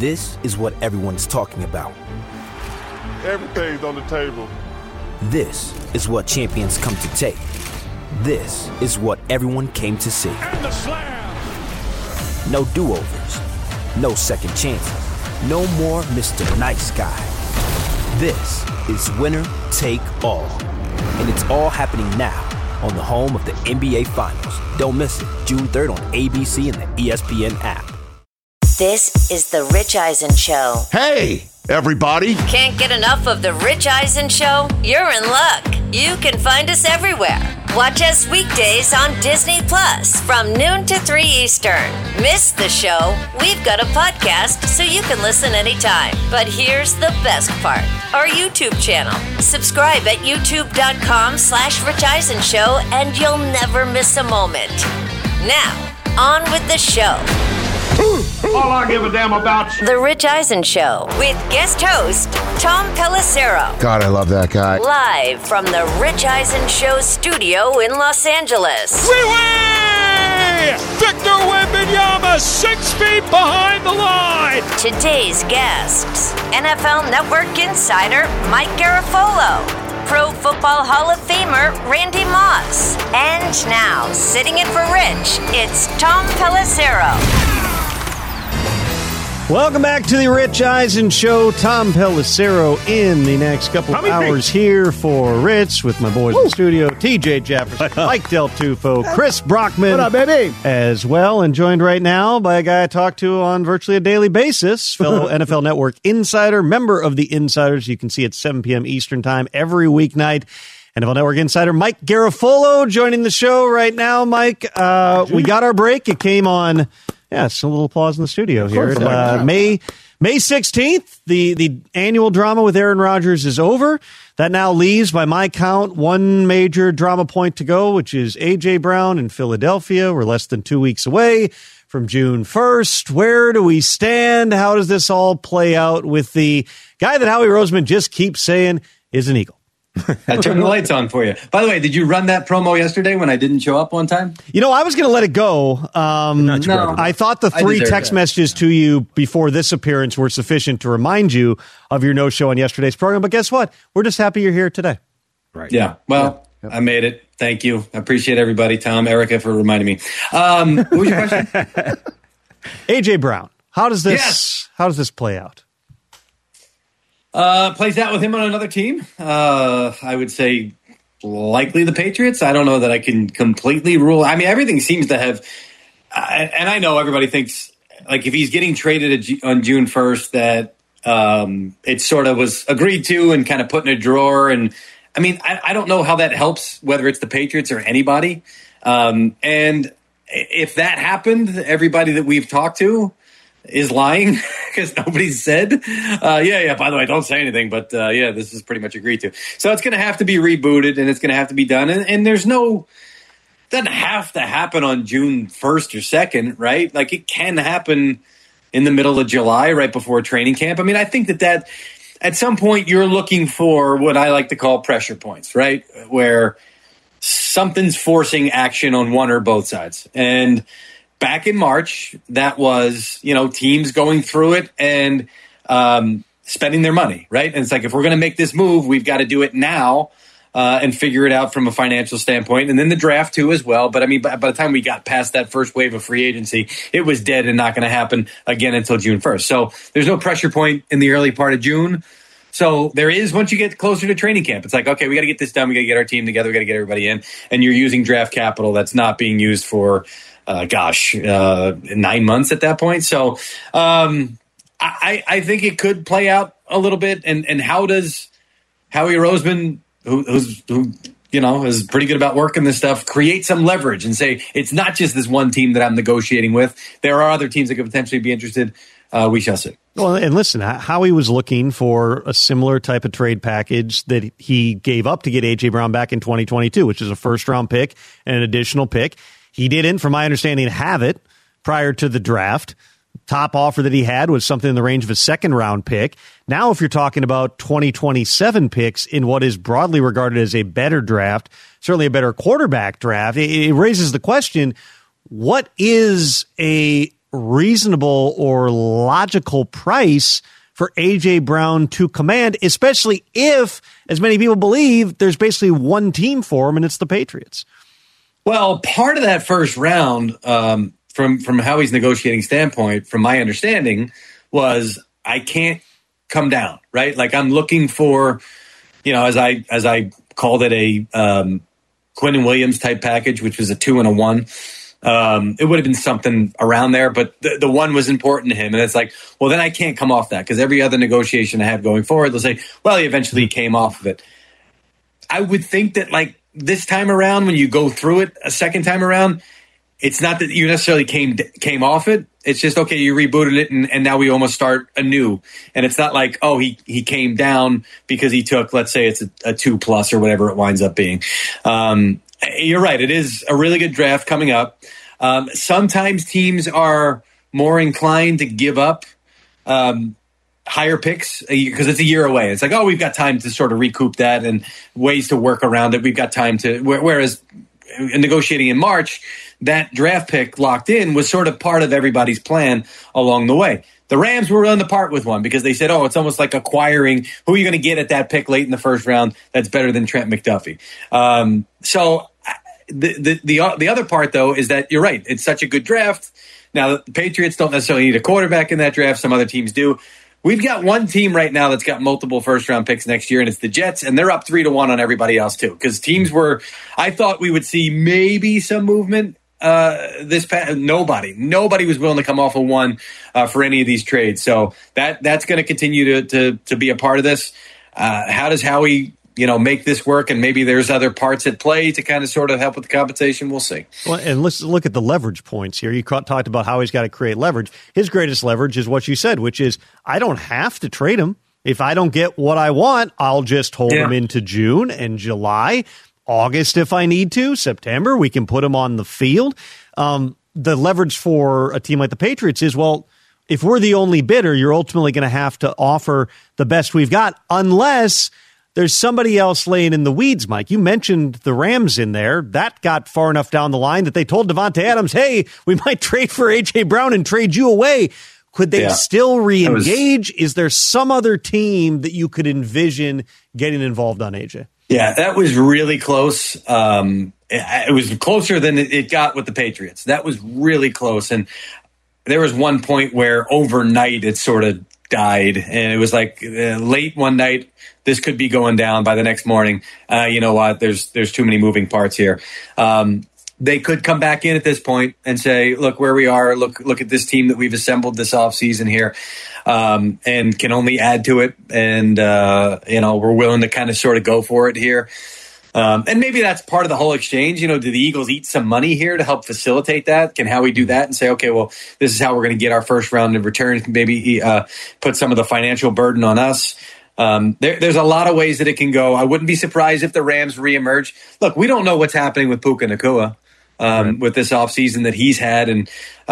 This is what everyone's talking about. Everything's on the table. This is what champions come to take. This is what everyone came to see. And the slam! No do-overs. No second chances. No more Mr. Nice Guy. This is winner take all. And it's all happening now on the home of the NBA Finals. Don't miss it. June 3rd on ABC and the ESPN app. This is The Rich Eisen Show. Hey, everybody. Can't get enough of The Rich Eisen Show? You're in luck. You can find us everywhere. Watch us weekdays on Disney Plus from noon to 3 Eastern. Miss the show? We've got a podcast so you can listen anytime. But here's the best part. Our YouTube channel. Subscribe at youtube.com/Rich Eisen Show and you'll never miss a moment. Now, on with the show. All I give a damn about. The Rich Eisen Show with guest host Tom Pelissero. God, I love that guy. Live from the Rich Eisen Show studio in Los Angeles. Freeway! Victor Wembanyama, 6 feet behind the line. Today's guests: NFL Network insider Mike Garafolo, Pro Football Hall of Famer Randy Moss, and now sitting in for Rich, it's Tom Pelissero. Welcome back to the Rich Eisen Show. Tom Pelissero in the next couple of hours here for Rich with my boys in the studio. TJ Jefferson, Mike Del Tufo, Chris Brockman. What up, baby? As well, and joined right now by a guy I talk to on virtually a daily basis, fellow NFL Network insider, member of the Insiders. You can see at 7 p.m. Eastern Time every weeknight. NFL Network insider Mike Garafolo joining the show right now. Mike, we got our break. It came on... Yeah, it's a little applause in the studio here. May 16th, the annual drama with Aaron Rodgers is over. That now leaves, by my count, one major drama point to go, which is A.J. Brown in Philadelphia. We're less than 2 weeks away from June 1st. Where do we stand? How does this all play out with the guy that Howie Roseman just keeps saying is an Eagle? I turned the lights on for you. By the way, did you run that promo yesterday when I didn't show up one time? You know, I was going to let it go. No, I thought the 3 text messages to you before this appearance were sufficient to remind you of your no-show on yesterday's program. But guess what? We're just happy you're here today. Right. Yeah. Well, I made it. Thank you. I appreciate everybody. Tom, Erica, for reminding me. What was your question? A.J. Brown. How does this play out? Plays out with him on another team. I would say likely the Patriots. I don't know that I can completely rule. I mean, everything seems to have, and I know everybody thinks like if he's getting traded on June 1st that it sort of was agreed to and kind of put in a drawer. And I mean, I don't know how that helps, whether it's the Patriots or anybody. And if that happened, everybody that we've talked to is lying because nobody said, by the way, don't say anything, but this is pretty much agreed to. So it's going to have to be rebooted and it's going to have to be done. And there's doesn't have to happen on June 1st or 2nd, right? Like it can happen in the middle of July, right before training camp. I mean, I think that at some point you're looking for what I like to call pressure points, right? Where something's forcing action on one or both sides. And back in March, that was, teams going through it and spending their money, right? And it's like, if we're going to make this move, we've got to do it now and figure it out from a financial standpoint. And then the draft, too, as well. But, I mean, by the time we got past that first wave of free agency, it was dead and not going to happen again until June 1st. So there's no pressure point in the early part of June. So there is once you get closer to training camp. It's like, okay, we got to get this done. We got to get our team together. We got to get everybody in. And you're using draft capital that's not being used for 9 months at that point. So I think it could play out a little bit. And how does Howie Roseman, who is pretty good about working this stuff, create some leverage and say, it's not just this one team that I'm negotiating with. There are other teams that could potentially be interested. We shall see. Well, and listen, Howie was looking for a similar type of trade package that he gave up to get A.J. Brown back in 2022, which is a first-round pick and an additional pick. He didn't, from my understanding, have it prior to the draft. Top offer that he had was something in the range of a second-round pick. Now, if you're talking about 2027 picks in what is broadly regarded as a better draft, certainly a better quarterback draft, it raises the question, what is a reasonable or logical price for A.J. Brown to command, especially if, as many people believe, there's basically one team for him, and it's the Patriots. Well, part of that first round, from Howie's negotiating standpoint, from my understanding, was I can't come down, right? Like I'm looking for, as I called it, a Quinnen Williams type package, which was a 2 and a 1. It would have been something around there, but the 1 was important to him. And it's like, well, then I can't come off that because every other negotiation I have going forward, they'll say, well, he eventually came off of it. I would think that like this time around, when you go through it a second time around, it's not that you necessarily came off it. It's just, okay, you rebooted it and now we almost start anew. And it's not like, oh, he came down because he took, let's say it's a 2+ or whatever it winds up being. You're right. It is a really good draft coming up. Sometimes teams are more inclined to give up higher picks because it's a year away. It's like, oh, we've got time to sort of recoup that and ways to work around it. We've got time to, whereas negotiating in March, that draft pick locked in was sort of part of everybody's plan along the way. The Rams were willing to part with one because they said, oh, it's almost like acquiring who are you going to get at that pick late in the first round that's better than Trent McDuffie. So the other part, though, is that you're right. It's such a good draft. Now, the Patriots don't necessarily need a quarterback in that draft. Some other teams do. We've got one team right now that's got multiple first-round picks next year, and it's the Jets, and they're up 3-1 on everybody else, too, because teams I thought we would see maybe some movement this past. Nobody was willing to come off of 1 for any of these trades. So that's going to continue to be a part of this. How does Howie make this work, and maybe there's other parts at play to kind of sort of help with the compensation? We'll see. Well, and let's look at the leverage points here. You talked about how he's got to create leverage. His greatest leverage is what you said, which is I don't have to trade him. If I don't get what I want, I'll just hold him into June and July, August if I need to, September. We can put him on the field. The leverage for a team like the Patriots is, well, if we're the only bidder, you're ultimately going to have to offer the best we've got unless there's somebody else laying in the weeds, Mike. You mentioned the Rams in there. That got far enough down the line that they told Davante Adams, hey, we might trade for A.J. Brown and trade you away. Could they still re-engage? Is there some other team that you could envision getting involved on A.J.? Yeah, that was really close. It was closer than it got with the Patriots. That was really close. And there was one point where overnight it sort of died. And it was like late one night, this could be going down by the next morning. You know what? There's too many moving parts here. They could come back in at this point and say, look where we are. Look at this team that we've assembled this offseason here, and can only add to it. And, we're willing to kind of sort of go for it here. And maybe that's part of the whole exchange. Do the Eagles eat some money here to help facilitate that? Can Howie do that and say, okay, well, this is how we're going to get our first round of returns, maybe put some of the financial burden on us? There's a lot of ways that it can go. I wouldn't be surprised if the Rams reemerge. Look, we don't know what's happening with Puka Nacua with this offseason that he's had, and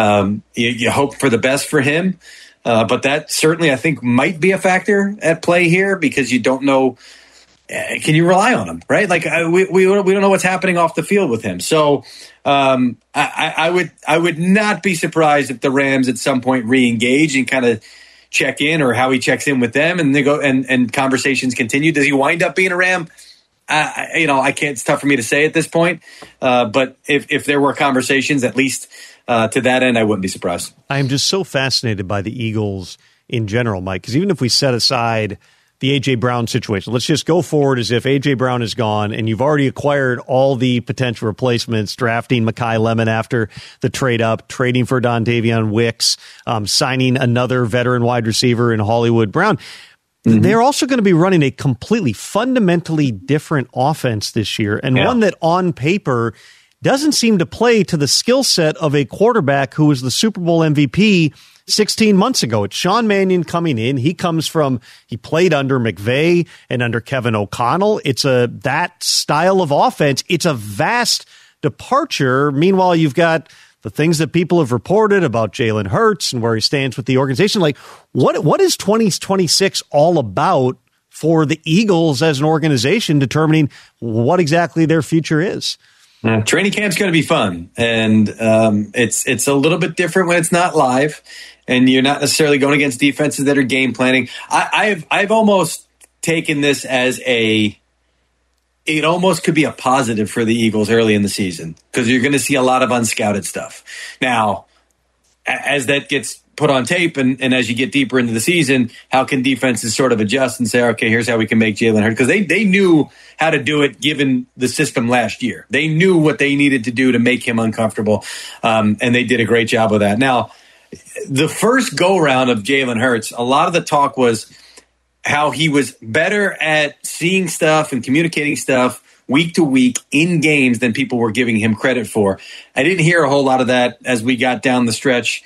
you hope for the best for him. But that certainly, I think, might be a factor at play here because you don't know. Can you rely on him, right? Like we don't know what's happening off the field with him. So I would not be surprised if the Rams at some point re-engage and kind of check in, or how he checks in with them, and they go and conversations continue. Does he wind up being a Ram? I can't. It's tough for me to say at this point. But if there were conversations, at least to that end, I wouldn't be surprised. I am just so fascinated by the Eagles in general, Mike, because even if we set aside the A.J. Brown situation, let's just go forward as if A.J. Brown is gone and you've already acquired all the potential replacements, drafting Mekhi Lemon after the trade up, trading for Dontavion Wicks, signing another veteran wide receiver in Hollywood Brown. Mm-hmm. They're also going to be running a completely fundamentally different offense this year, and one that on paper doesn't seem to play to the skill set of a quarterback who was the Super Bowl MVP 16 months ago. It's Sean Mannion coming in. He played under McVay and under Kevin O'Connell. It's that style of offense. It's a vast departure. Meanwhile, you've got the things that people have reported about Jalen Hurts and where he stands with the organization. Like, what is 2026 all about for the Eagles as an organization, determining what exactly their future is? Training camp's going to be fun, and it's a little bit different when it's not live, and you're not necessarily going against defenses that are game planning. I've almost taken this as it almost could be a positive for the Eagles early in the season because you're going to see a lot of unscouted stuff. Now, as that gets put on tape and as you get deeper into the season, how can defenses sort of adjust and say, okay, here's how we can make Jalen Hurts? Because they knew how to do it given the system last year. They knew what they needed to do to make him uncomfortable, and they did a great job of that. Now, the first go-round of Jalen Hurts, a lot of the talk was how he was better at seeing stuff and communicating stuff week to week in games than people were giving him credit for. I didn't hear a whole lot of that as we got down the stretch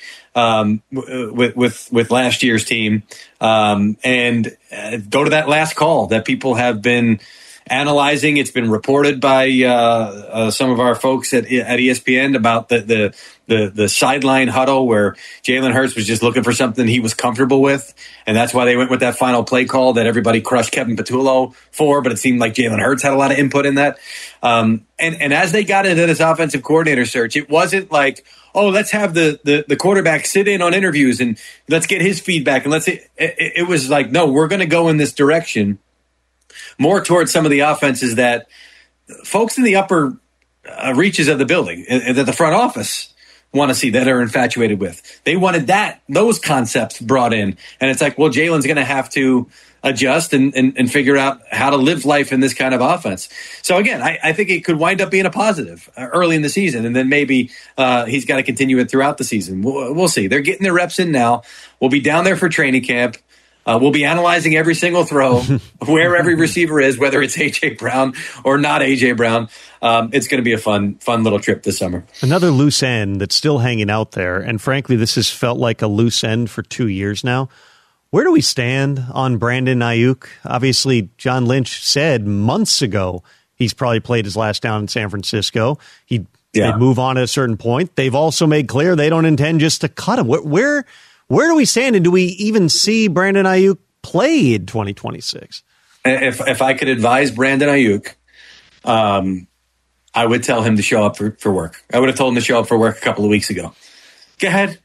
with last year's team. And go to that last call that people have been analyzing. It's been reported by some of our folks at ESPN about the sideline huddle where Jalen Hurts was just looking for something he was comfortable with. And that's why they went with that final play call that everybody crushed Kevin Patullo for, but it seemed like Jalen Hurts had a lot of input in that. And as they got into this offensive coordinator search, it wasn't like, oh, let's have the quarterback sit in on interviews and let's get his feedback. And it was like, no, we're going to go in this direction more towards some of the offenses that folks in the upper reaches of the building, that the front office want to see, that are infatuated with. They wanted those concepts brought in. And it's like, well, Jalen's going to have to adjust and figure out how to live life in this kind of offense. So again, I think it could wind up being a positive early in the season. And then maybe he's got to continue it throughout the season. We'll see. They're getting their reps in now. We'll be down there for training camp. We'll be analyzing every single throw, where every receiver is, whether it's A.J. Brown or not A.J. Brown. It's going to be a fun little trip this summer. Another loose end that's still hanging out there, and frankly, this has felt like a loose end for 2 years now. Where do we stand on Brandon Ayuk? Obviously, John Lynch said months ago he's probably played his last down in San Francisco. They'd move on at a certain point. They've also made clear they don't intend just to cut him. Where do we stand, and do we even see Brandon Ayuk play in 2026? If I could advise Brandon Ayuk, I would tell him to show up for work. I would have told him to show up for work a couple of weeks ago. Go ahead.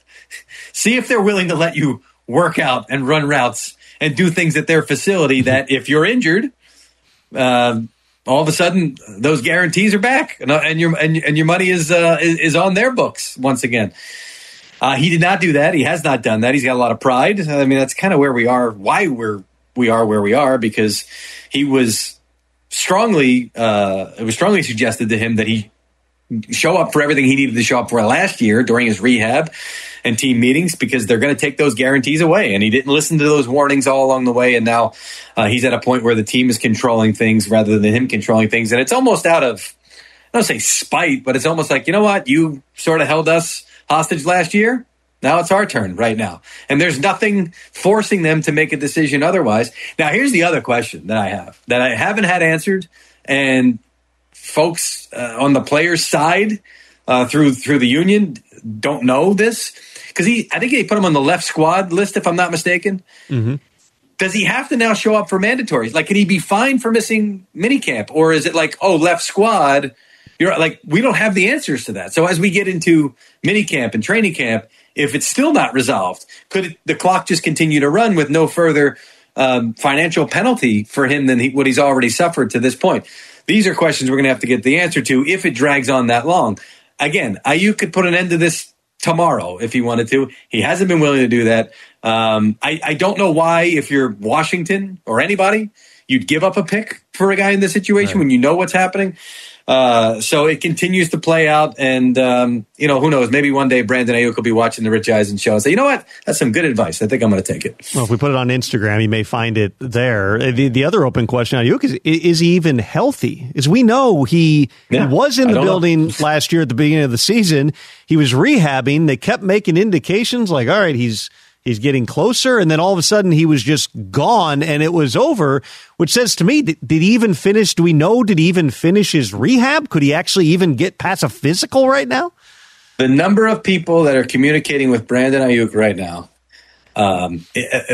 See if they're willing to let you work out and run routes and do things at their facility that if you're injured, all of a sudden those guarantees are back and your money is on their books once again. He did not do that. He has not done that. He's got a lot of pride. I mean, that's kind of where we are, why we are where we are, because he was it was strongly suggested to him that he show up for everything he needed to show up for last year during his rehab and team meetings, because they're going to take those guarantees away. And he didn't listen to those warnings all along the way. And now he's at a point where the team is controlling things rather than him controlling things. And it's almost out of, I don't say spite, but it's almost like, you know what? You sort of held us hostage last year. Now it's our turn right now. And there's nothing forcing them to make a decision otherwise. Now, here's the other question that I have that I haven't had answered. And folks on the players' side through the union don't know this, because I think they put him on the left squad list, if I'm not mistaken. Mm-hmm. Does he have to now show up for mandatories? Like, can he be fined for missing minicamp? Or is it like, oh, left squad, you're like, we don't have the answers to that. So as we get into minicamp and training camp, if it's still not resolved, could the clock just continue to run with no further financial penalty for him than what he's already suffered to this point? These are questions we're going to have to get the answer to if it drags on that long. Again, Ayuk could put an end to this tomorrow if he wanted to. He hasn't been willing to do that. I don't know why, if you're Washington or anybody, you'd give up a pick for a guy in this situation when you know what's happening. So it continues to play out, and who knows? Maybe one day Brandon Ayuk will be watching the Rich Eisen show and say, "You know what? That's some good advice. I think I'm going to take it." Well, if we put it on Instagram, you may find it there. The other open question on Ayuk is he even healthy? As we know, he was in the building last year at the beginning of the season. He was rehabbing. They kept making indications like, all right, he's getting closer, and then all of a sudden he was just gone and it was over, which says to me, did he even finish? Do we know, did he even finish his rehab? Could he actually even get past a physical right now? The number of people that are communicating with Brandon Ayuk right now,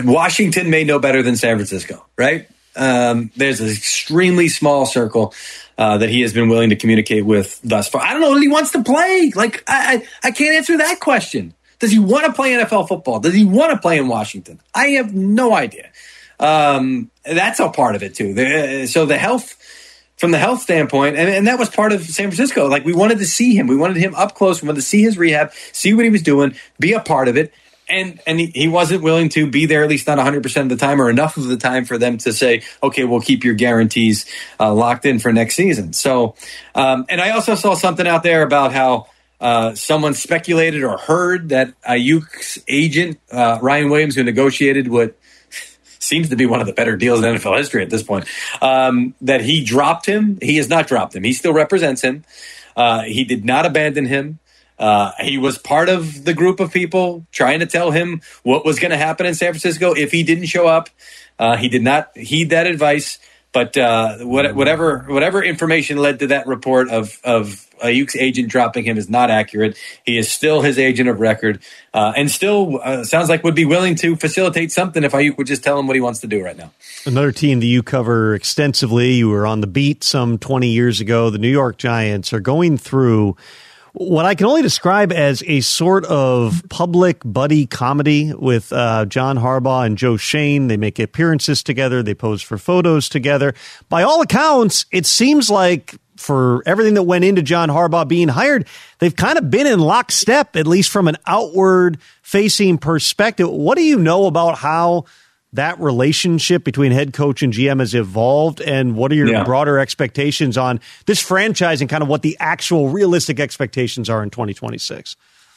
Washington may know better than San Francisco, right? There's an extremely small circle that he has been willing to communicate with thus far. I don't know that he wants to play. Like, I can't answer that question. Does he want to play NFL football? Does he want to play in Washington? I have no idea. That's a part of it too. So from the health standpoint, and that was part of San Francisco. Like, we wanted to see him. We wanted him up close. We wanted to see his rehab, see what he was doing, be a part of it. And he wasn't willing to be there, at least not 100% of the time or enough of the time for them to say, okay, we'll keep your guarantees locked in for next season. So, and I also saw something out there about how someone speculated or heard that Ayuk's agent, Ryan Williams, who negotiated what seems to be one of the better deals in NFL history at this point, that he dropped him. He has not dropped him. He still represents him. He did not abandon him. He was part of the group of people trying to tell him what was going to happen in San Francisco if he didn't show up. He did not heed that advice. But whatever information led to that report of Ayuk's agent dropping him is not accurate. He is still his agent of record, and still sounds like would be willing to facilitate something if Ayuk would just tell him what he wants to do right now. Another team that you cover extensively, you were on the beat some 20 years ago, the New York Giants, are going through what I can only describe as a sort of public buddy comedy with John Harbaugh and Joe Schoen. They make appearances together. They pose for photos together. By all accounts, it seems like for everything that went into John Harbaugh being hired, they've kind of been in lockstep, at least from an outward-facing perspective. What do you know about how that relationship between head coach and GM has evolved, and what are your broader expectations on this franchise and kind of what the actual realistic expectations are in 2026?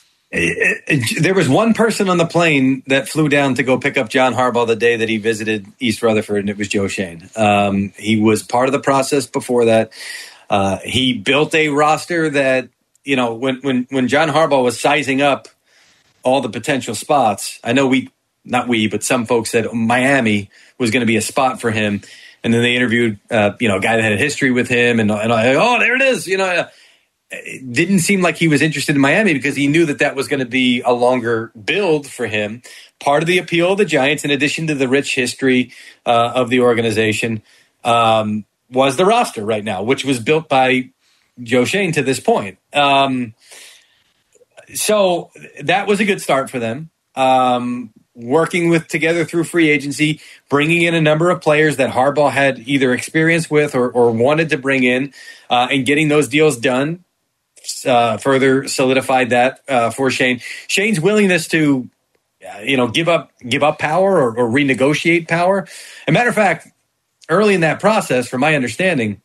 There was one person on the plane that flew down to go pick up John Harbaugh the day that he visited East Rutherford, and it was Joe Schoen. He was part of the process before that. He built a roster that, you know, when John Harbaugh was sizing up all the potential spots, I know but some folks said Miami was going to be a spot for him. And then they interviewed, a guy that had a history with him. And there it is. It didn't seem like he was interested in Miami because he knew that was going to be a longer build for him. Part of the appeal of the Giants, in addition to the rich history of the organization, was the roster right now, which was built by Joe Schoen to this point. So that was a good start for them. Working together through free agency, bringing in a number of players that Harbaugh had either experience with or wanted to bring in, and getting those deals done further solidified that for Schoen. Shane's willingness to, give up power or renegotiate power. As a matter of fact, early in that process, from my understanding,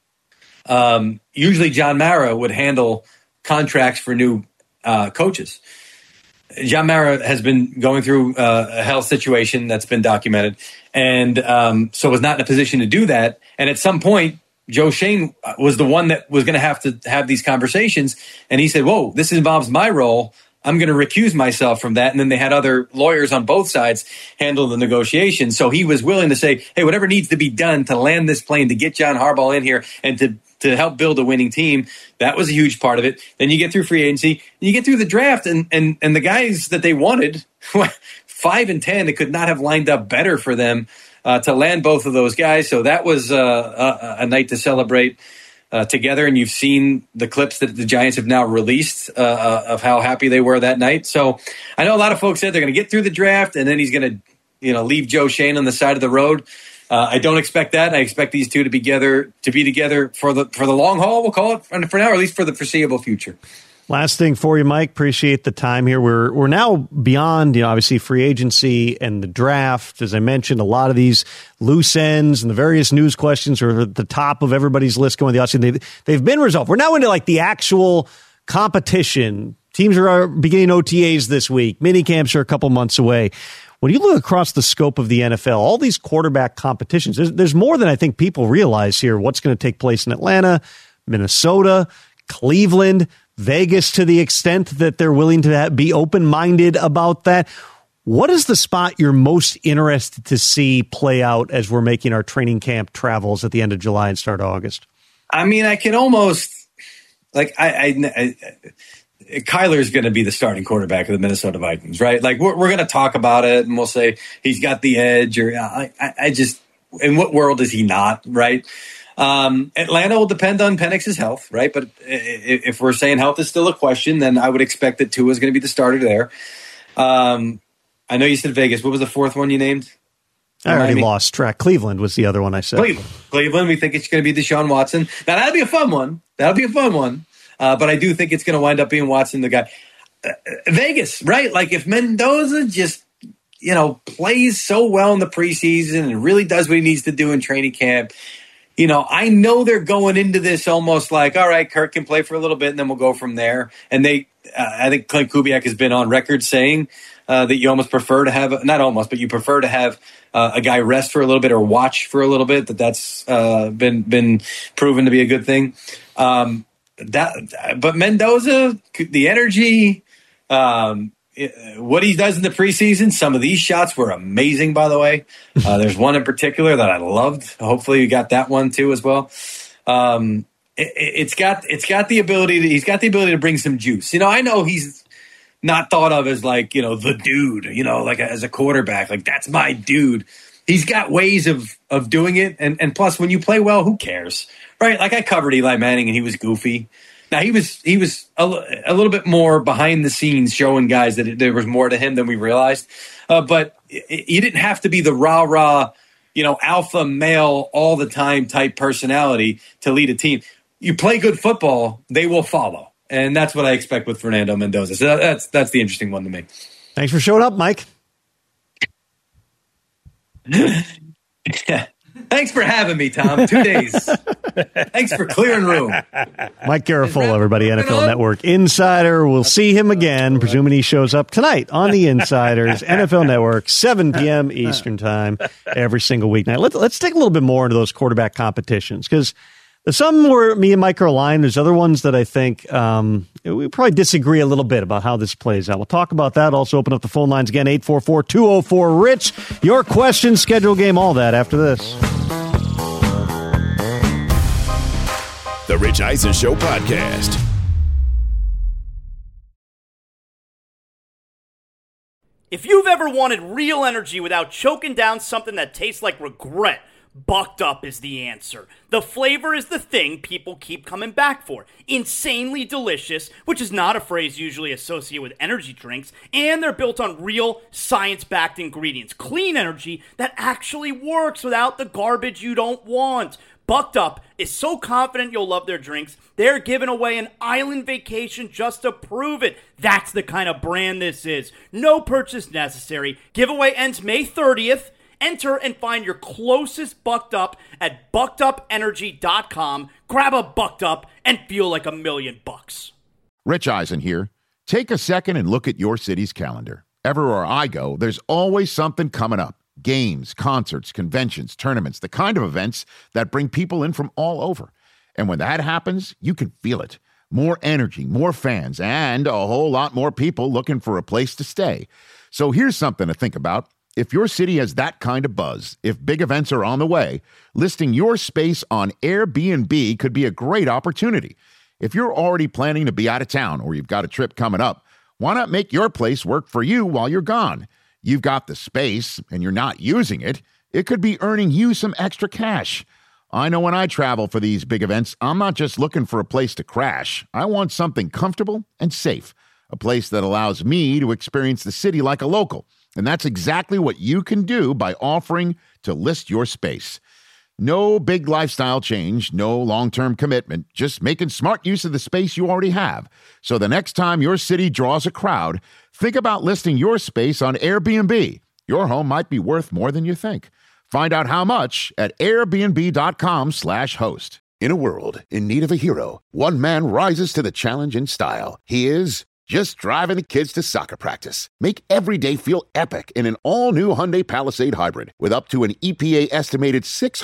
usually John Mara would handle contracts for new coaches. John Mara has been going through a health situation that's been documented, and so was not in a position to do that. And at some point, Joe Schoen was the one that was going to have these conversations, and he said, "Whoa, this involves my role. I'm going to recuse myself from that." And then they had other lawyers on both sides handle the negotiations. So he was willing to say, "Hey, whatever needs to be done to land this plane, to get John Harbaugh in here, and to help build a winning team." That was a huge part of it. Then you get through free agency, you get through the draft, and the guys that they wanted, 5 and 10, it could not have lined up better for them to land both of those guys. So that was a night to celebrate together. And you've seen the clips that the Giants have now released of how happy they were that night. So I know a lot of folks said they're going to get through the draft, and then he's going to leave Joe Schoen on the side of the road. I don't expect that. I expect these two to be together for the long haul. We'll call it for now, or at least for the foreseeable future. Last thing for you, Mike. Appreciate the time here. We're now beyond, obviously free agency and the draft. As I mentioned, a lot of these loose ends and the various news questions are at the top of everybody's list going to the offseason. They've been resolved. We're now into like the actual competition. Teams are beginning OTAs this week. Mini camps are a couple months away. When you look across the scope of the NFL, all these quarterback competitions, there's more than I think people realize here. What's going to take place in Atlanta, Minnesota, Cleveland, Vegas, to the extent that they're willing to be open-minded about that. What is the spot you're most interested to see play out as we're making our training camp travels at the end of July and start August? I mean, I can almost Kyler's going to be the starting quarterback of the Minnesota Vikings, right? Like we're going to talk about it and we'll say he's got the edge, or I just, in what world is he not, right? Atlanta will depend on Penix's health, right? But if we're saying health is still a question, then I would expect that Tua is going to be the starter there. I know you said Vegas. What was the fourth one you named? I already lost track. Cleveland was the other one I said. Cleveland. We think it's going to be Deshaun Watson. Now, that'll be a fun one. But I do think it's going to wind up being Watson, the guy. Vegas, right? Like if Mendoza just, plays so well in the preseason and really does what he needs to do in training camp, I know they're going into this almost like, all right, Kirk can play for a little bit and then we'll go from there. And I think Clint Kubiak has been on record saying that you almost prefer to have, not almost, but you prefer to have a guy rest for a little bit or watch for a little bit. That's been proven to be a good thing. But Mendoza, the energy, what he does in the preseason, some of these shots were amazing, by the way. There's one in particular that I loved. Hopefully you got that one too as well. He's got the ability to bring some juice. I know he's not thought of as like, the dude, like as a quarterback, like that's my dude. He's got ways of doing it. And plus when you play well, who cares? Right? Like I covered Eli Manning and he was goofy. Now he was a little bit more behind the scenes showing guys that there was more to him than we realized. But you didn't have to be the rah-rah, alpha male all the time type personality to lead a team. You play good football, they will follow. And that's what I expect with Fernando Mendoza. So that's the interesting one to me. Thanks for showing up, Mike. Thanks for having me, Tom. 2 days. Thanks for clearing room. Mike Garafolo, everybody, NFL Network Insider. We'll see him again, presuming he shows up tonight on the Insiders, NFL Network, 7 p.m. Eastern Time, every single weeknight. Let's take a little bit more into those quarterback competitions, because there's some where me and Mike are aligned. There's other ones that I think we probably disagree a little bit about how this plays out. We'll talk about that. Also open up the phone lines again, 844-204-RICH. Your questions, schedule game, all that after this. The Rich Eisen Show podcast. If you've ever wanted real energy without choking down something that tastes like regret, Bucked Up is the answer. The flavor is the thing people keep coming back for. Insanely delicious, which is not a phrase usually associated with energy drinks, and they're built on real science-backed ingredients. Clean energy that actually works without the garbage you don't want. Bucked Up is so confident you'll love their drinks, they're giving away an island vacation just to prove it. That's the kind of brand this is. No purchase necessary. Giveaway ends May 30th. Enter and find your closest Bucked Up at buckedupenergy.com. Grab a Bucked Up and feel like $1,000,000. Rich Eisen here. Take a second and look at your city's calendar. Everywhere I go, there's always something coming up. Games, concerts, conventions, tournaments, the kind of events that bring people in from all over. And when that happens, you can feel it. More energy, more fans, and a whole lot more people looking for a place to stay. So here's something to think about. If your city has that kind of buzz, if big events are on the way, listing your space on Airbnb could be a great opportunity. If you're already planning to be out of town or you've got a trip coming up, why not make your place work for you while you're gone? You've got the space and you're not using it. It could be earning you some extra cash. I know when I travel for these big events, I'm not just looking for a place to crash. I want something comfortable and safe, a place that allows me to experience the city like a local. And that's exactly what you can do by offering to list your space. No big lifestyle change, no long-term commitment, just making smart use of the space you already have. So the next time your city draws a crowd, think about listing your space on Airbnb. Your home might be worth more than you think. Find out how much at airbnb.com/host. In a world in need of a hero, one man rises to the challenge in style. He is just driving the kids to soccer practice. Make every day feel epic in an all-new Hyundai Palisade Hybrid with up to an EPA-estimated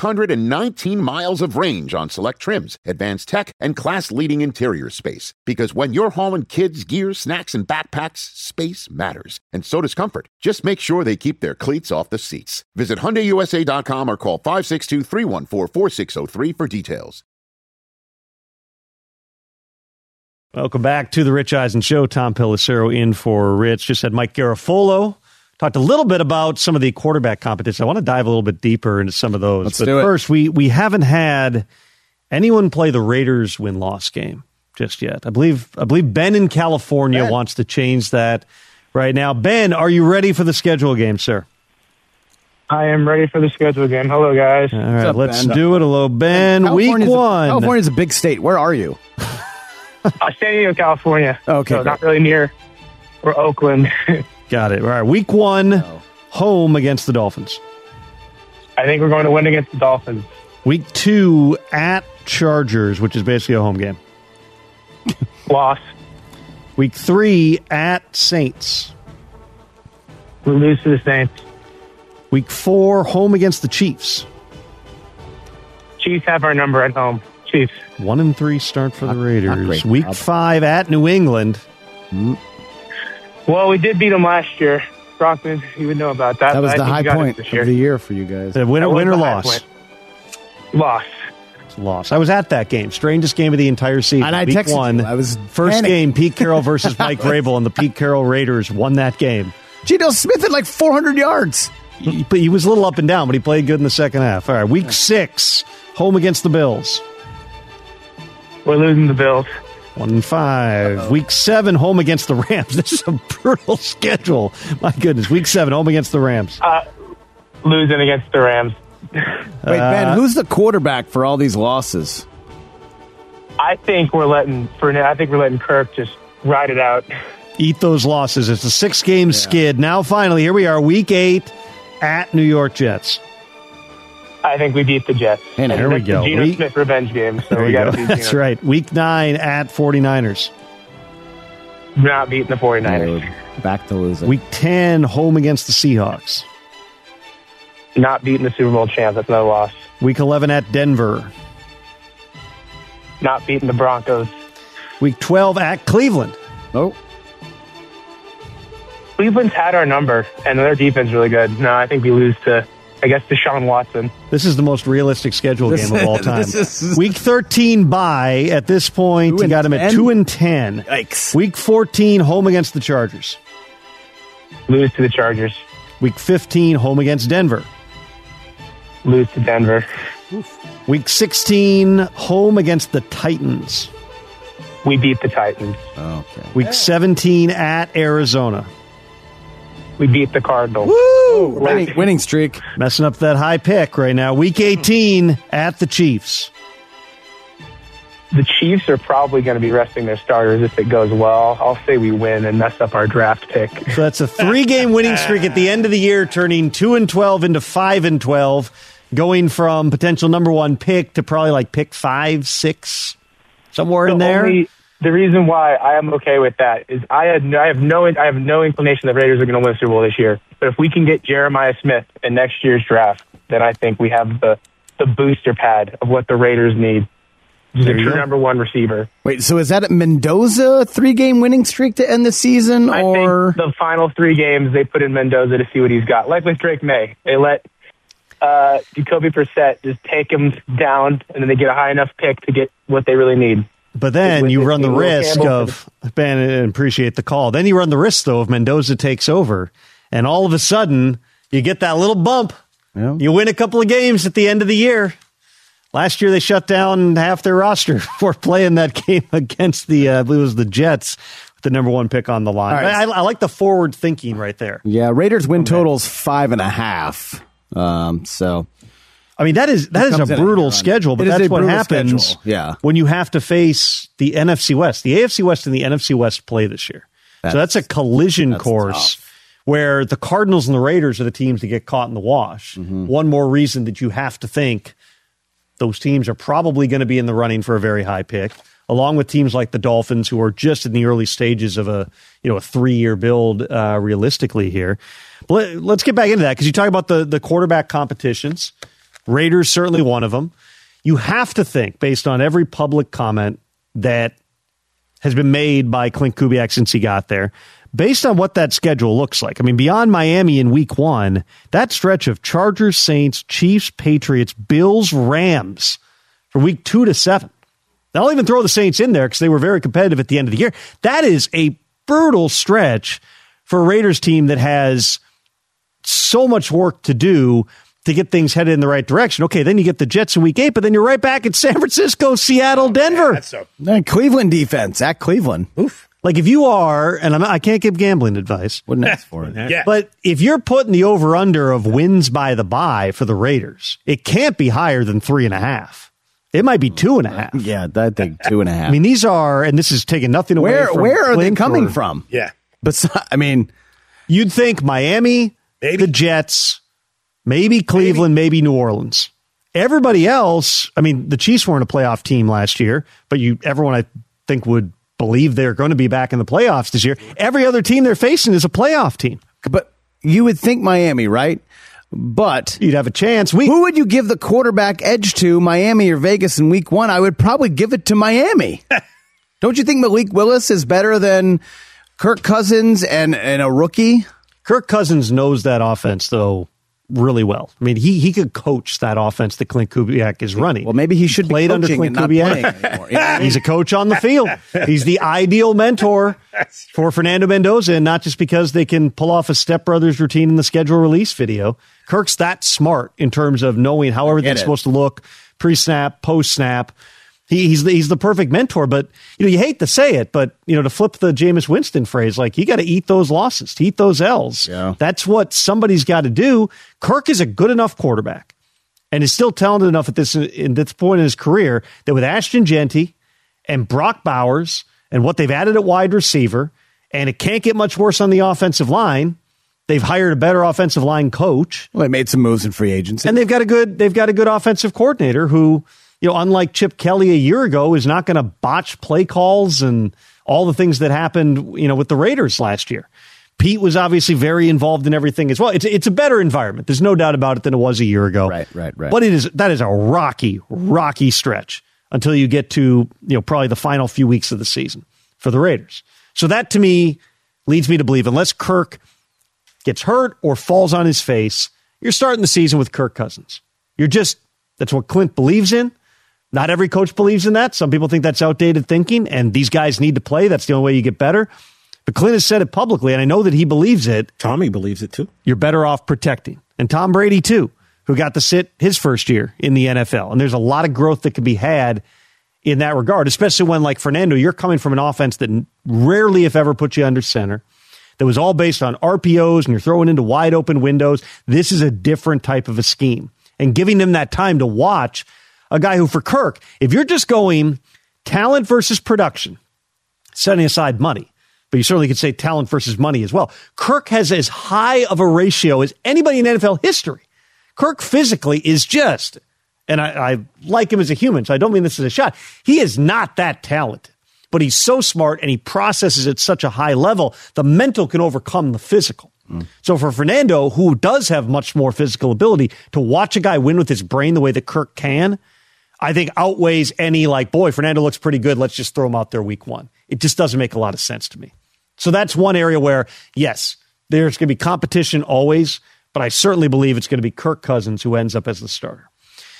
619 miles of range on select trims, advanced tech, and class-leading interior space. Because when you're hauling kids, gear, snacks, and backpacks, space matters. And so does comfort. Just make sure they keep their cleats off the seats. Visit HyundaiUSA.com or call 562-314-4603 for details. Welcome back to the Rich Eisen Show. Tom Pelissero in for Rich. Just had Mike Garafolo. Talked a little bit about some of the quarterback competition. I want to dive a little bit deeper into some of those. But first, we haven't had anyone play the Raiders win-loss game just yet. I believe Ben in California wants to change that right now. Ben, are you ready for the schedule game, sir? I am ready for the schedule game. Hello, guys. All right, let's do it. Hello, Ben. Week 1. California's a big state. Where are you? San Diego, California. Okay. So not really near or Oakland. Got it. All right, Week 1, home against the Dolphins. I think we're going to win against the Dolphins. Week 2, at Chargers, which is basically a home game. Loss. Week 3, at Saints. We lose to the Saints. Week 4, home against the Chiefs. Chiefs have our number at home. Chiefs. 1-3 start for the Raiders. great. Week 5, at New England. Well, we did beat them last year. Brockman, you would know about that. That was but the I think high we got point it this of year. the year for you guys. Win That was or the high loss? point. Loss. Loss. I was at that game. Strangest game of the entire season. And I Week texted 1. you. I was First panicked. game, Pete Carroll versus Mike Vrabel, and the Pete Carroll Raiders won that game. Geno Smith had like 400 yards. He was a little up and down, but he played good in the second half. All right, Week 6, home against the Bills. We're losing the Bills. 1-5. Week 7, home against the Rams. This is a brutal schedule. My goodness. Week 7, home against the Rams. Losing against the Rams. Wait, Ben, who's the quarterback for all these losses? I think we're letting Kirk just ride it out. Eat those losses. It's a 6-game skid. Now, finally, here we are, Week 8, at New York Jets. I think we beat the Jets. And there we go. The Geno Smith revenge game. So There we you got go. to beat That's Geno. right. Week 9, at 49ers. Not beating the 49ers. Back to losing. Week 10, home against the Seahawks. Not beating the Super Bowl champs. That's another loss. Week 11, at Denver. Not beating the Broncos. Week 12, at Cleveland. Oh. Cleveland's had our number, and their defense is really good. No, I think we lose to, I guess, Deshaun Watson. This is the most realistic schedule game of all time. This is- Week 13 bye. At this point, you got him at 2-10. Yikes. Week 14, home against the Chargers. Lose to the Chargers. Week 15, home against Denver. Lose to Denver. Week 16, home against the Titans. We beat the Titans. Okay. Week 17, at Arizona. We beat the Cardinals. Woo! Winning streak. Messing up that high pick right now. Week 18, at the Chiefs. The Chiefs are probably going to be resting their starters if it goes well. I'll say we win and mess up our draft pick. So that's a 3-game winning streak at the end of the year, turning 2-12 into 5-12, going from potential number 1 pick to probably like pick 5, 6, somewhere in there. The reason why I am okay with that is I have no inclination the Raiders are going to win the Super Bowl this year. But if we can get Jeremiah Smith in next year's draft, then I think we have the booster pad of what the Raiders need. He's a true number 1 receiver. Wait, so is that a Mendoza 3-game winning streak to end the season? I or think the final 3 games they put in Mendoza to see what he's got. Like with Drake May, they let Jacoby Brissett just take him down, and then they get a high enough pick to get what they really need. But then you run the risk of, Ben, and appreciate the call. Then you run the risk, though, if Mendoza takes over, and all of a sudden you get that little bump. Yeah. You win a couple of games at the end of the year. Last year they shut down half their roster for playing that game against the, I believe it was the Jets, with the number 1 pick on the line. Right. I like the forward thinking right there. Yeah, Raiders win totals 5.5. So. I mean, that is a brutal schedule, but that's what happens when you have to face the NFC West. The AFC West and the NFC West play this year. So that's a collision course where the Cardinals and the Raiders are the teams that get caught in the wash. Mm-hmm. One more reason that you have to think those teams are probably going to be in the running for a very high pick, along with teams like the Dolphins, who are just in the early stages of a 3-year build realistically here. But let's get back into that, because you talk about the quarterback competitions. Raiders certainly one of them. You have to think, based on every public comment that has been made by Clint Kubiak since he got there, based on what that schedule looks like. I mean, beyond Miami in week 1, that stretch of Chargers, Saints, Chiefs, Patriots, Bills, Rams from week 2 to 7. I'll even throw the Saints in there because they were very competitive at the end of the year. That is a brutal stretch for a Raiders team that has so much work to do to get things headed in the right direction. Okay, then you get the Jets in week 8, but then you're right back at San Francisco, Seattle, Denver. Cleveland defense at Cleveland. Oof. Like if you are, and I can't give gambling advice. Wouldn't ask for it. Yeah. But if you're putting the over-under of wins by the bye for the Raiders, it can't be higher than 3.5. It might be 2.5. Yeah, I think 2.5. I mean, these are, and this is taking nothing away from where are they Clint coming or- from? Yeah. I mean, You'd think Miami, the Jets, maybe Cleveland, maybe New Orleans. Everybody else, I mean, the Chiefs weren't a playoff team last year, but everyone I think would believe they're going to be back in the playoffs this year. Every other team they're facing is a playoff team. but you would think Miami, right? But You'd have a chance. who would you give the quarterback edge to, Miami or Vegas in week 1? I would probably give it to Miami. Don't you think Malik Willis is better than Kirk Cousins and a rookie? Kirk Cousins knows that offense, though, really well. I mean, he could coach that offense that Clint Kubiak is running. Well, maybe he should played be under coaching Clint and not Kubiak. playing anymore. You know what I mean? He's a coach on the field. He's the ideal mentor for Fernando Mendoza, and not just because they can pull off a Step Brothers routine in the schedule release video. Kirk's that smart in terms of knowing how everything's supposed to look, pre-snap, post-snap. He's the perfect mentor, but you hate to say it, but to flip the Jameis Winston phrase, like you got to eat those losses, to eat those L's. Yeah. That's what somebody's got to do. Kirk is a good enough quarterback and is still talented enough at this point in his career that with Ashton Genty and Brock Bowers and what they've added at wide receiver, and it can't get much worse on the offensive line. They've hired a better offensive line coach. Well, they made some moves in free agency, and they've got a good offensive coordinator who, unlike Chip Kelly a year ago, is not going to botch play calls and all the things that happened, with the Raiders last year. Pete was obviously very involved in everything as well. It's a better environment. There's no doubt about it than it was a year ago. Right. But that is a rocky stretch until you get to, probably the final few weeks of the season for the Raiders. So that to me leads me to believe unless Kirk gets hurt or falls on his face, you're starting the season with Kirk Cousins. That's what Clint believes in. Not every coach believes in that. Some people think that's outdated thinking, and these guys need to play. That's the only way you get better. But Clint has said it publicly, and I know that he believes it. Tommy believes it too. You're better off protecting. And Tom Brady, too, who got to sit his first year in the NFL. And there's a lot of growth that can be had in that regard, especially when, like Fernando, you're coming from an offense that rarely, if ever, put you under center, that was all based on RPOs, and you're throwing into wide open windows. This is a different type of a scheme. And giving them that time to watch a guy who, for Kirk, if you're just going talent versus production, setting aside money, but you certainly could say talent versus money as well. Kirk has as high of a ratio as anybody in NFL history. Kirk physically is just, and I like him as a human, so I don't mean this as a shot. He is not that talented, but he's so smart and he processes at such a high level, the mental can overcome the physical. So for Fernando, who does have much more physical ability, to watch a guy win with his brain the way that Kirk can, I think outweighs any Fernando looks pretty good, let's just throw him out there week 1. It just doesn't make a lot of sense to me. So that's one area where, yes, there's going to be competition always, but I certainly believe it's going to be Kirk Cousins who ends up as the starter.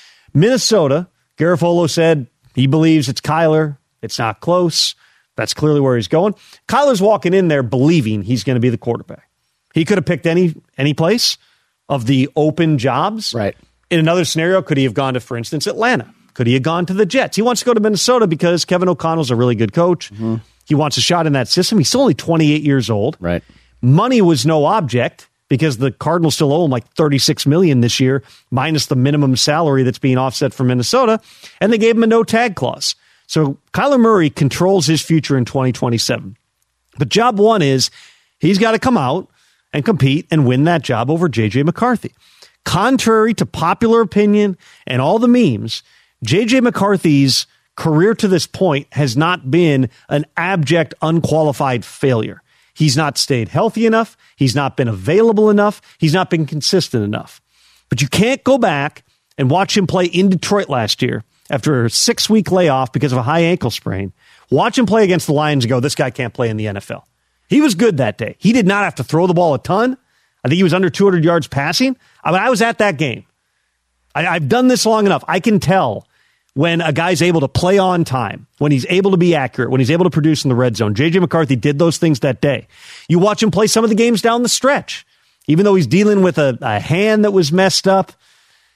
Minnesota, Garofalo said he believes it's Kyler. It's not close. That's clearly where he's going. Kyler's walking in there believing he's going to be the quarterback. He could have picked any place of the open jobs. Right. In another scenario, could he have gone to, for instance, Atlanta? Could he have gone to the Jets? He wants to go to Minnesota because Kevin O'Connell's a really good coach. Mm-hmm. He wants a shot in that system. He's still only 28 years old. Right. Money was no object because the Cardinals still owe him like $36 million this year, minus the minimum salary that's being offset from Minnesota, and they gave him a no-tag clause. So Kyler Murray controls his future in 2027. But job one is he's got to come out and compete and win that job over J.J. McCarthy. Contrary to popular opinion and all the memes, J.J. McCarthy's career to this point has not been an abject, unqualified failure. He's not stayed healthy enough. He's not been available enough. He's not been consistent enough. But you can't go back and watch him play in Detroit last year after a 6-week layoff because of a high ankle sprain. Watch him play against the Lions and go, this guy can't play in the NFL. He was good that day. He did not have to throw the ball a ton. I think he was under 200 yards passing. I mean, I was at that game. I've done this long enough. I can tell when a guy's able to play on time, when he's able to be accurate, when he's able to produce in the red zone. J.J. McCarthy did those things that day. You watch him play some of the games down the stretch. Even though he's dealing with a hand that was messed up,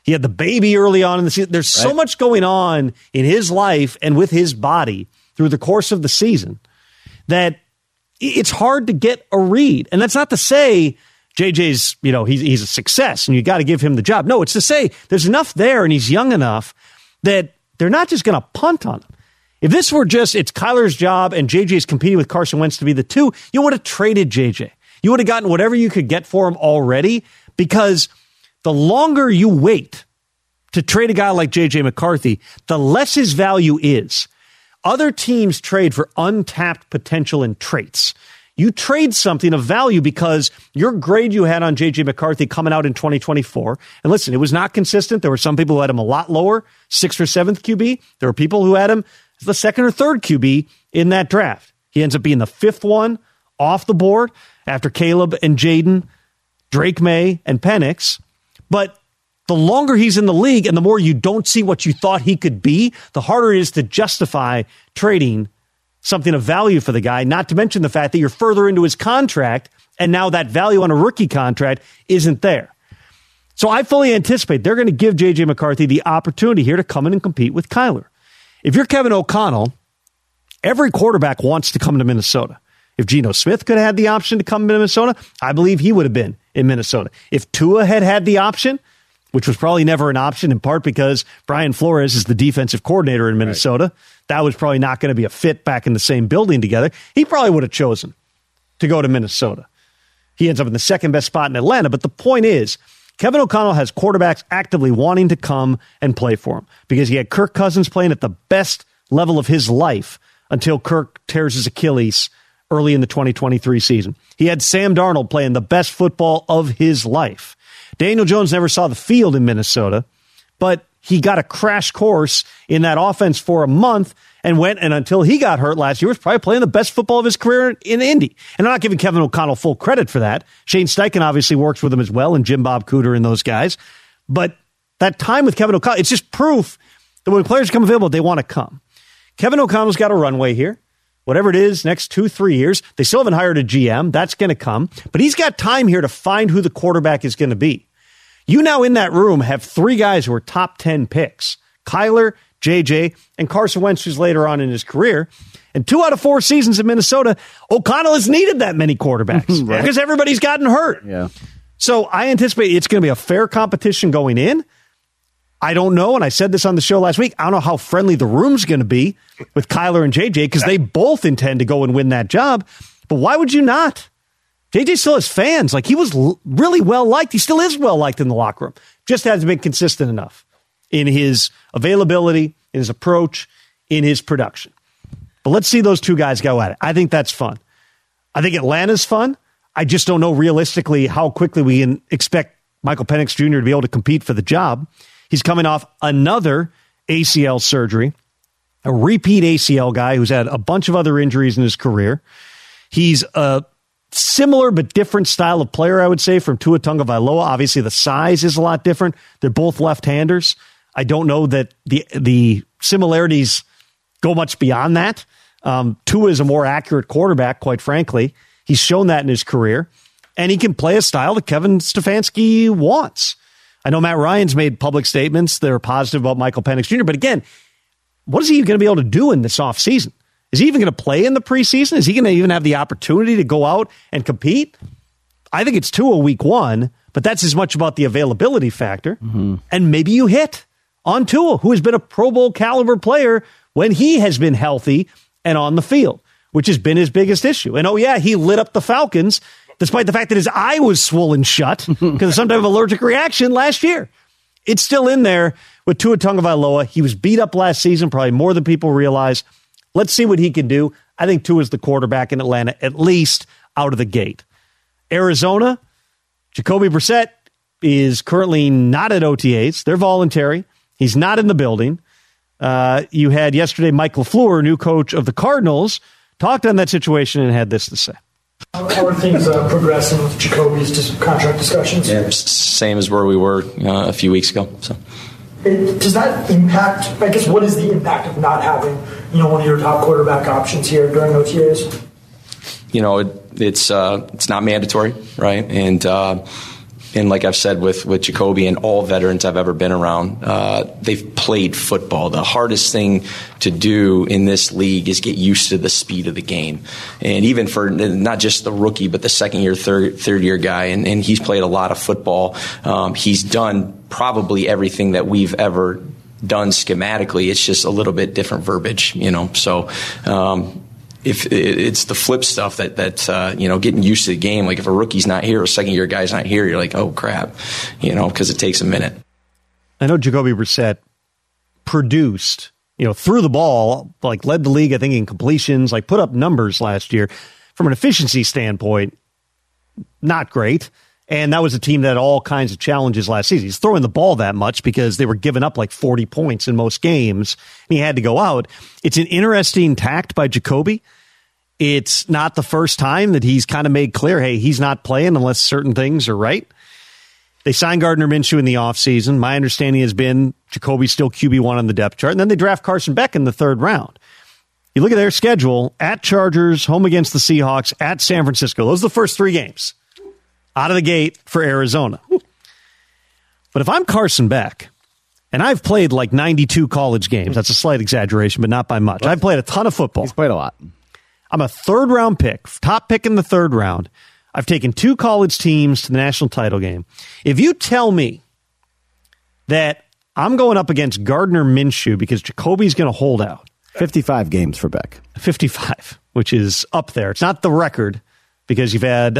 He had the baby early on in the season. There's so much going on in his life and with his body through the course of the season that it's hard to get a read. And that's not to say JJ's, he's a success and you got to give him the job. No, it's to say there's enough there and he's young enough that they're not just going to punt on him. If this were just, it's Kyler's job and JJ's competing with Carson Wentz to be the two, you would have traded JJ. You would have gotten whatever you could get for him already, because the longer you wait to trade a guy like J.J. McCarthy, the less his value is. Other teams trade for untapped potential and traits. You trade something of value because your grade you had on J.J. McCarthy coming out in 2024, and listen, it was not consistent. There were some people who had him a lot lower, 6th or 7th QB. There were people who had him as the 2nd or 3rd QB in that draft. He ends up being the 5th one off the board after Caleb and Jaden, Drake May, and Penix. But the longer he's in the league and the more you don't see what you thought he could be, the harder it is to justify trading something of value for the guy, not to mention the fact that you're further into his contract and now that value on a rookie contract isn't there. So I fully anticipate they're going to give J.J. McCarthy the opportunity here to come in and compete with Kyler. If you're Kevin O'Connell, every quarterback wants to come to Minnesota. If Geno Smith could have had the option to come to Minnesota, I believe he would have been in Minnesota. If Tua had the option, which was probably never an option, in part because Brian Flores is the defensive coordinator in Minnesota, that was probably not going to be a fit back in the same building together. He probably would have chosen to go to Minnesota. He ends up in the second best spot in Atlanta. But the point is, Kevin O'Connell has quarterbacks actively wanting to come and play for him because he had Kirk Cousins playing at the best level of his life until Kirk tears his Achilles early in the 2023 season. He had Sam Darnold playing the best football of his life. Daniel Jones never saw the field in Minnesota, but he got a crash course in that offense for a month and went, and until he got hurt last year, was probably playing the best football of his career in Indy. And I'm not giving Kevin O'Connell full credit for that. Shane Steichen obviously works with him as well, and Jim Bob Cooter and those guys. But that time with Kevin O'Connell, it's just proof that when players come available, they want to come. Kevin O'Connell's got a runway here. Whatever it is, next 2-3 years. They still haven't hired a GM. That's going to come. But he's got time here to find who the quarterback is going to be. You now in that room have 3 guys who are top 10 picks. Kyler, JJ, and Carson Wentz, who's later on in his career. And 2 out of 4 seasons in Minnesota, O'Connell has needed that many quarterbacks because everybody's gotten hurt. Yeah. So I anticipate it's going to be a fair competition going in. I don't know, and I said this on the show last week, I don't know how friendly the room's going to be with Kyler and JJ because they both intend to go and win that job. But why would you not? JJ still has fans. Like, he was really well-liked. He still is well-liked in the locker room. Just hasn't been consistent enough in his availability, in his approach, in his production. But let's see those 2 guys go at it. I think that's fun. I think Atlanta's fun. I just don't know realistically how quickly we can expect Michael Penix Jr. to be able to compete for the job. He's coming off another ACL surgery, a repeat ACL guy who's had a bunch of other injuries in his career. He's a similar but different style of player, I would say, from Tua Tagovailoa. Obviously, the size is a lot different. They're both left-handers. I don't know that the similarities go much beyond that. Tua is a more accurate quarterback, quite frankly. He's shown that in his career. And he can play a style that Kevin Stefanski wants. I know Matt Ryan's made public statements that are positive about Michael Penix Jr., but again, what is he going to be able to do in this offseason? Is he even going to play in the preseason? Is he going to even have the opportunity to go out and compete? I think it's Tua week 1, but that's as much about the availability factor. Mm-hmm. And maybe you hit on Tua, who has been a Pro Bowl caliber player when he has been healthy and on the field, which has been his biggest issue. And he lit up the Falcons despite the fact that his eye was swollen shut because of some type of allergic reaction last year. It's still in there with Tua Tagovailoa. He was beat up last season, probably more than people realize. Let's see what he can do. I think Tua's the quarterback in Atlanta, at least out of the gate. Arizona, Jacoby Brissett is currently not at OTAs. They're voluntary. He's not in the building. You had yesterday Mike LaFleur, new coach of the Cardinals, talked on that situation and had this to say. How are things progressing with Jacoby's contract discussions? Yeah, same as where we were a few weeks ago. So, does that impact? I guess what is the impact of not having one of your top quarterback options here during OTAs? It's not mandatory, right? And And like I've said with Jacoby and all veterans I've ever been around, they've played football. The hardest thing to do in this league is get used to the speed of the game. And even for not just the rookie, but the second year, third year guy. And he's played a lot of football. He's done probably everything that we've ever done schematically. It's just a little bit different verbiage, So, if it's the flip stuff that getting used to the game. Like if a rookie's not here, or a second year guy's not here, you're like, oh crap, because it takes a minute. I know Jacoby Brissett produced, threw the ball, like led the league, I think, in completions, like put up numbers last year. From an efficiency standpoint, not great. And that was a team that had all kinds of challenges last season. He's throwing the ball that much because they were giving up like 40 points in most games, and he had to go out. It's an interesting tact by Jacoby. It's not the first time that he's kind of made clear, hey, he's not playing unless certain things are right. They signed Gardner Minshew in the offseason. My understanding has been Jacoby's still QB1 on the depth chart, and then they draft Carson Beck in the third round. You look at their schedule, at Chargers, home against the Seahawks, at San Francisco. Those are the first three games out of the gate for Arizona. But if I'm Carson Beck, and I've played like 92 college games, that's a slight exaggeration, but not by much. I've played a ton of football. He's played a lot. I'm a third-round pick, top pick in the third round. I've taken 2 college teams to the national title game. If you tell me that I'm going up against Gardner Minshew because Jacoby's going to hold out. 55 games for Beck. 55, which is up there. It's not the record, because you've had,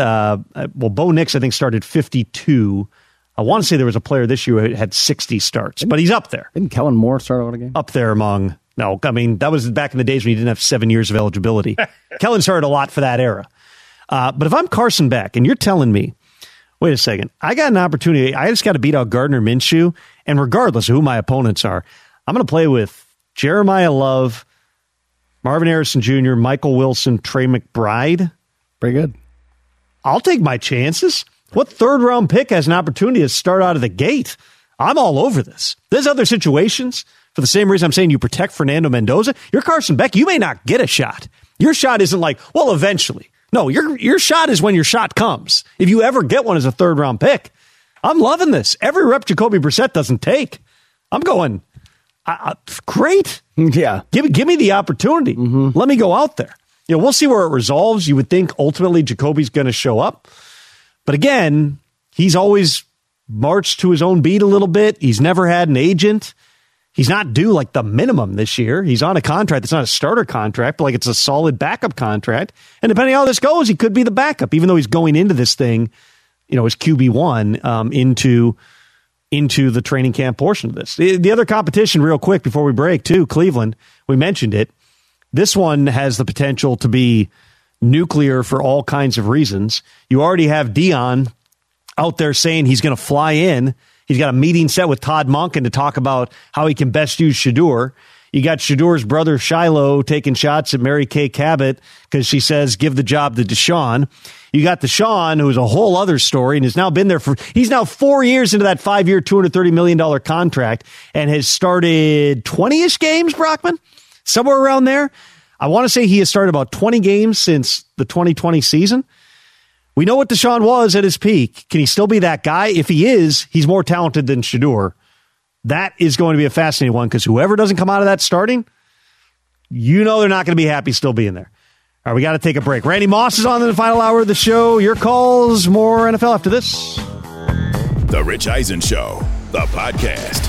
Bo Nix, I think, started 52. I want to say there was a player this year who had 60 starts, but he's up there. Didn't Kellen Moore start out a game? Up there among, no, I mean, that was back in the days when you didn't have 7 years of eligibility. Kellen started a lot for that era. But if I'm Carson Beck and you're telling me, wait a second, I got an opportunity, I just got to beat out Gardner Minshew, and regardless of who my opponents are, I'm going to play with Jeremiah Love, Marvin Harrison Jr., Michael Wilson, Trey McBride. Pretty good. I'll take my chances. What third-round pick has an opportunity to start out of the gate? I'm all over this. There's other situations. For the same reason I'm saying you protect Fernando Mendoza. You're Carson Beck. You may not get a shot. Your shot isn't like, well, eventually. No, your shot is when your shot comes. If you ever get one as a third-round pick. I'm loving this. Every rep Jacoby Brissett doesn't take. I'm going, great. Yeah. Give me the opportunity. Mm-hmm. Let me go out there. We'll see where it resolves. You would think ultimately Jacoby's going to show up. But again, he's always marched to his own beat a little bit. He's never had an agent. He's not due like the minimum this year. He's on a contract that's not a starter contract, but like it's a solid backup contract. And depending on how this goes, he could be the backup, even though he's going into this thing, as QB1 into the training camp portion of this. The other competition, real quick before we break, too, Cleveland, we mentioned it. This one has the potential to be nuclear for all kinds of reasons. You already have Dion out there saying he's going to fly in. He's got a meeting set with Todd Monken to talk about how he can best use Shedeur. You got Shedur's brother Shiloh taking shots at Mary Kay Cabot because she says, give the job to Deshaun. You got Deshaun, who's a whole other story and has now been there he's now 4 years into that 5-year, $230 million contract and has started 20-ish games, Brockman? Somewhere around there. I want to say he has started about 20 games since the 2020 season. We know what Deshaun was at his peak. Can he still be that guy? If he is, he's more talented than Shedeur. That is going to be a fascinating one because whoever doesn't come out of that starting, they're not going to be happy still being there. All right, we got to take a break. Randy Moss is on in the final hour of the show. Your calls, more NFL after this. The Rich Eisen Show, the podcast.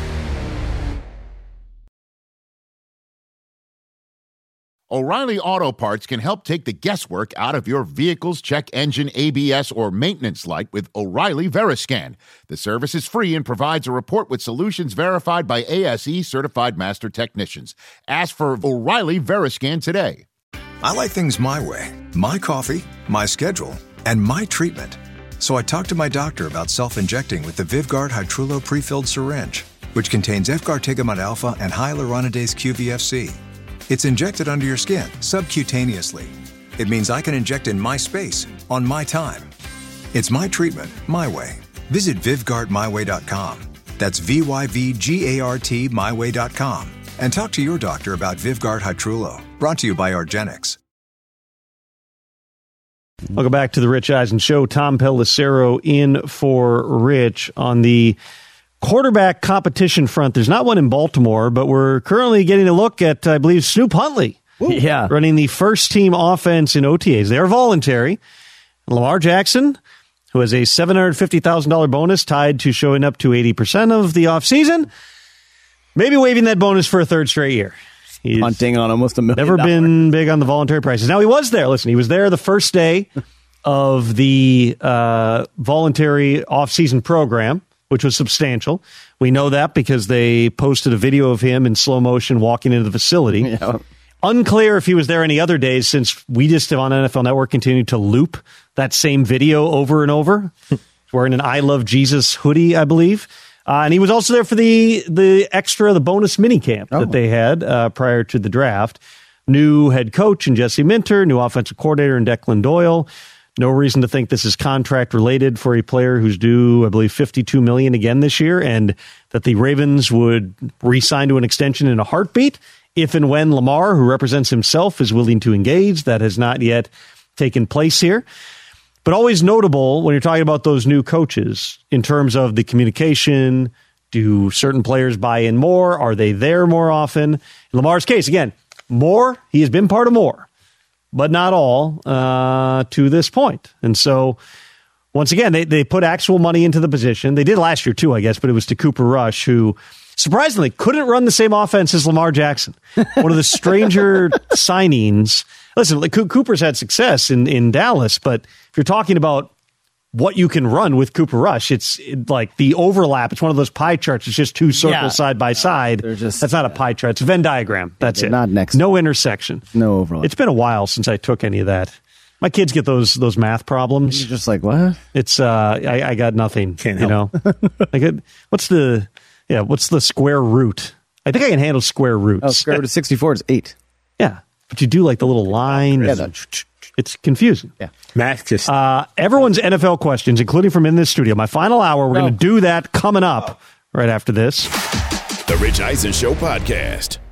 O'Reilly Auto Parts can help take the guesswork out of your vehicle's check engine, ABS, or maintenance light with O'Reilly Veriscan. The service is free and provides a report with solutions verified by ASE certified master technicians. Ask for O'Reilly Veriscan today. I like things my way, my coffee, my schedule, and my treatment. So I talked to my doctor about self-injecting with the Vyvgart Hytrulo pre-filled syringe, which contains Efgartigimod alpha and hyaluronidase QVFC. It's injected under your skin, subcutaneously. It means I can inject in my space, on my time. It's my treatment, my way. Visit VyvgartMyWay.com. That's VYVGART MyWay.com. And talk to your doctor about Vyvgart Hytrulo. Brought to you by argenx. Welcome back to the Rich Eisen Show. Tom Pellicero in for Rich. On the quarterback competition front, there's not one in Baltimore, but we're currently getting a look at, I believe, Snoop Huntley. Yeah. Running the first-team offense in OTAs. They are voluntary. Lamar Jackson, who has a $750,000 bonus tied to showing up to 80% of the offseason, maybe waiving that bonus for a third straight year. He's punting on almost $1 million. Never been big on the voluntary prices. Now, he was there. Listen, he was there the first day of the voluntary offseason program, which was substantial. We know that because they posted a video of him in slow motion walking into the facility. Yeah. Unclear if he was there any other days, since we just have on NFL Network continued to loop that same video over and over. He's wearing an I Love Jesus hoodie, I believe. And he was also there for the bonus mini camp that they had prior to the draft. New head coach in Jesse Minter, new offensive coordinator in Declan Doyle. No reason to think this is contract related for a player who's due, I believe, $52 million again this year, and that the Ravens would re-sign to an extension in a heartbeat if and when Lamar, who represents himself, is willing to engage. That has not yet taken place here. But always notable when you're talking about those new coaches in terms of the communication. Do certain players buy in more? Are they there more often? In Lamar's case, again, more. He has been part of more, but not all to this point. And so, once again, they put actual money into the position. They did last year too, I guess, but it was to Cooper Rush, who surprisingly couldn't run the same offense as Lamar Jackson. One of the stranger signings. Listen, like Cooper's had success in Dallas, but if you're talking about what you can run with Cooper Rush, it's like the overlap. It's one of those pie charts. It's just two circles side by side. That's not a pie chart. It's a Venn diagram. That's it. Not next. No intersection. No overlap. It's been a while since I took any of that. My kids get those math problems. You're just like, what? It's I got nothing. Can't help. What's the square root? I think I can handle square roots. Oh, square root of 64 is 8. Yeah, but you do like the little line. Yeah, it's confusing. Yeah. Math just... everyone's NFL questions, including from in this studio. My final hour, we're going to do that coming up right after this. The Rich Eisen Show podcast.